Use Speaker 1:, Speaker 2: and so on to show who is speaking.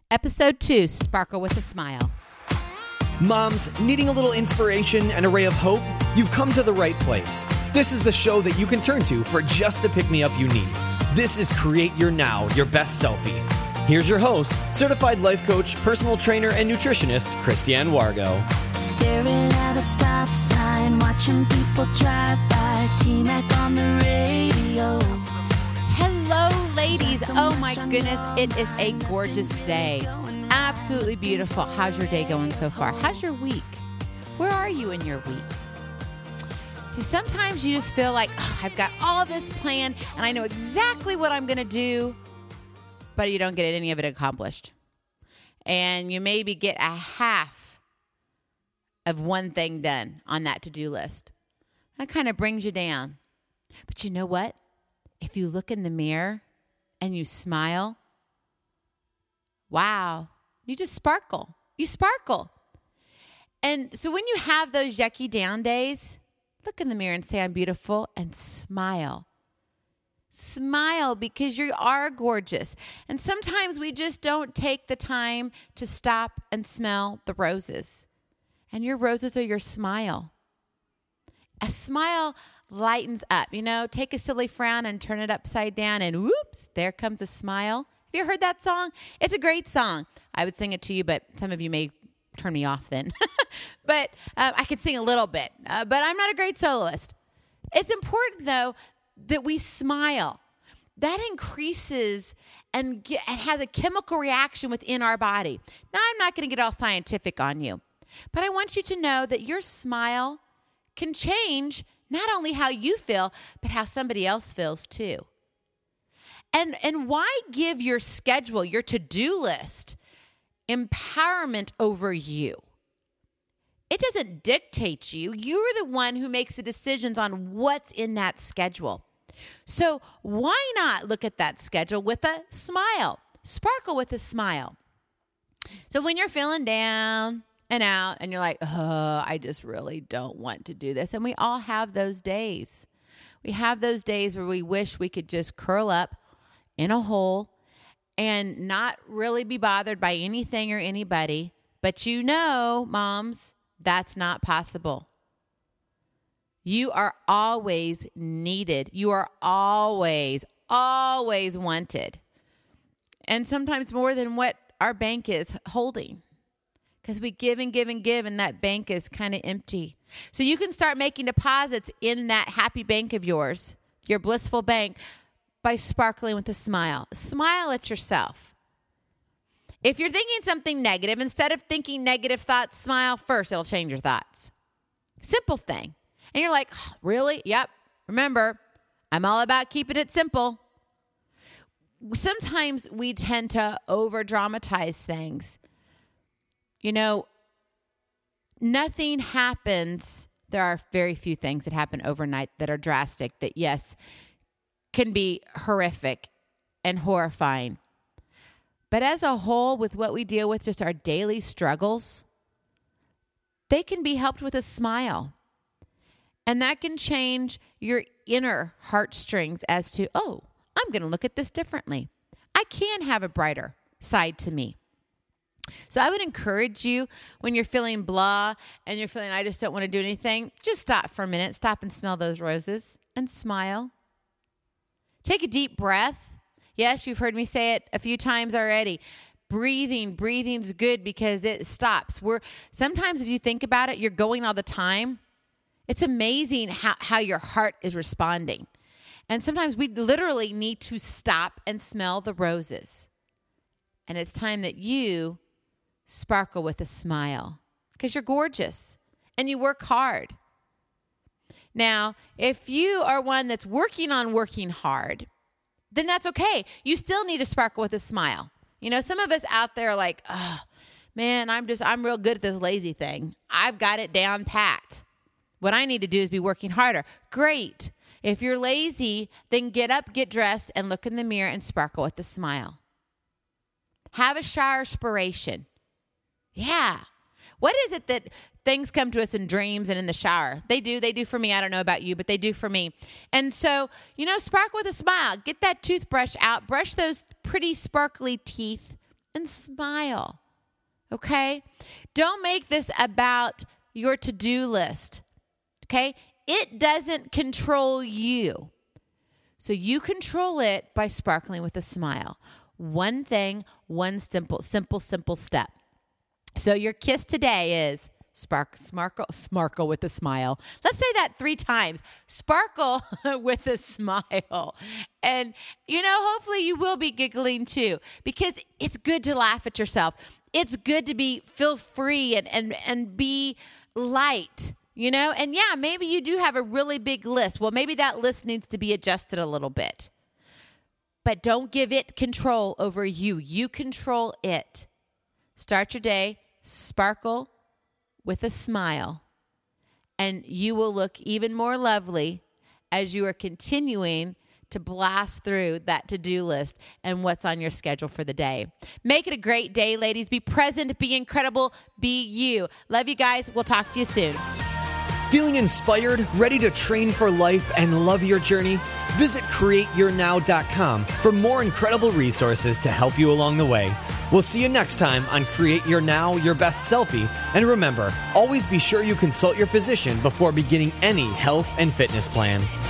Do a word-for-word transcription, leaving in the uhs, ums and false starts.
Speaker 1: Episode two, Sparkle with a Smile.
Speaker 2: Moms, needing a little inspiration and a ray of hope? You've come to the right place. This is the show that you can turn to for just the pick-me-up you need. This is Create Your Now, Your Best Selfie. Here's your host, certified life coach, personal trainer, and nutritionist, Christiane Wargo.
Speaker 3: Staring at a stop sign, watching people drive by, T-Mac on the radio.
Speaker 1: Hello, ladies. Oh, my goodness. It is a gorgeous day. Absolutely beautiful. How's your day going so far? How's your week? Where are you in your week? See, sometimes you just feel like, oh, I've got all this planned, and I know exactly what I'm going to do, but you don't get any of it accomplished. And you maybe get a half of one thing done on that to-do list. That kind of brings you down. But you know what? If you look in the mirror and you smile, wow, you just sparkle. You sparkle. And so when you have those yucky down days, look in the mirror and say, I'm beautiful, and smile. Smile because you are gorgeous. And sometimes we just don't take the time to stop and smell the roses. And your roses are your smile. A smile lightens up. You know, take a silly frown and turn it upside down, and whoops, there comes a smile. Have you heard that song? It's a great song. I would sing it to you, but some of you may turn me off then. But um, I could sing a little bit, uh, but I'm not a great soloist. It's important, though, that we smile. That increases and, get, and has a chemical reaction within our body. Now, I'm not going to get all scientific on you, but I want you to know that your smile can change not only how you feel, but how somebody else feels too. And, and why give your schedule, your to-do list, empowerment over you? It doesn't dictate you. You're the one who makes the decisions on what's in that schedule. So why not look at that schedule with a smile? Sparkle with a smile. So when you're feeling down and out and you're like, oh, I just really don't want to do this. And we all have those days. We have those days where we wish we could just curl up in a hole and not really be bothered by anything or anybody. But you know, moms, that's not possible. You are always needed. You are always, always wanted. And sometimes more than what our bank is holding. Because we give and give and give, and that bank is kind of empty. So you can start making deposits in that happy bank of yours, your blissful bank, by sparkling with a smile. Smile at yourself. If you're thinking something negative, instead of thinking negative thoughts, smile first. It'll change your thoughts. Simple thing. And you're like, oh, really? Yep. Remember, I'm all about keeping it simple. Sometimes we tend to over-dramatize things. You know, nothing happens. There are very few things that happen overnight that are drastic, that, yes, can be horrific and horrifying. But as a whole, with what we deal with, just our daily struggles, they can be helped with a smile. And that can change your inner heartstrings as to, oh, I'm going to look at this differently. I can have a brighter side to me. So I would encourage you when you're feeling blah and you're feeling, I just don't want to do anything, just stop for a minute, stop and smell those roses and smile. Take a deep breath. Yes, you've heard me say it a few times already. Breathing, breathing's good because it stops. We're sometimes if you think about it, you're going all the time. It's amazing how, how your heart is responding. And sometimes we literally need to stop and smell the roses. And it's time that you sparkle with a smile because you're gorgeous and you work hard. Now, if you are one that's working on working hard, then that's okay. You still need to sparkle with a smile. You know, some of us out there are like, oh, man, I'm just, I'm real good at this lazy thing. I've got it down packed. What I need to do is be working harder. Great. If you're lazy, then get up, get dressed, and look in the mirror and sparkle with a smile. Have a shower inspiration. Yeah. What is it that things come to us in dreams and in the shower? They do. They do for me. I don't know about you, but they do for me. And so, you know, sparkle with a smile. Get that toothbrush out. Brush those pretty sparkly teeth and smile. Okay? Don't make this about your to-do list. Okay? It doesn't control you. So you control it by sparkling with a smile. One thing, one simple, simple, simple step. So your kiss today is spark, sparkle, sparkle with a smile. Let's say that three times. Sparkle with a smile. And, you know, hopefully you will be giggling too, because it's good to laugh at yourself. It's good to be, feel free and, and, and be light. You know, and yeah, maybe you do have a really big list. Well, maybe that list needs to be adjusted a little bit. But don't give it control over you. You control it. Start your day, sparkle with a smile, and you will look even more lovely as you are continuing to blast through that to-do list and what's on your schedule for the day. Make it a great day, ladies. Be present, be incredible, be you. Love you guys. We'll talk to you soon.
Speaker 2: Feeling inspired, ready to train for life, and love your journey? Visit create your now dot com for more incredible resources to help you along the way. We'll see you next time on Create Your Now, Your Best Selfie. And remember, always be sure you consult your physician before beginning any health and fitness plan.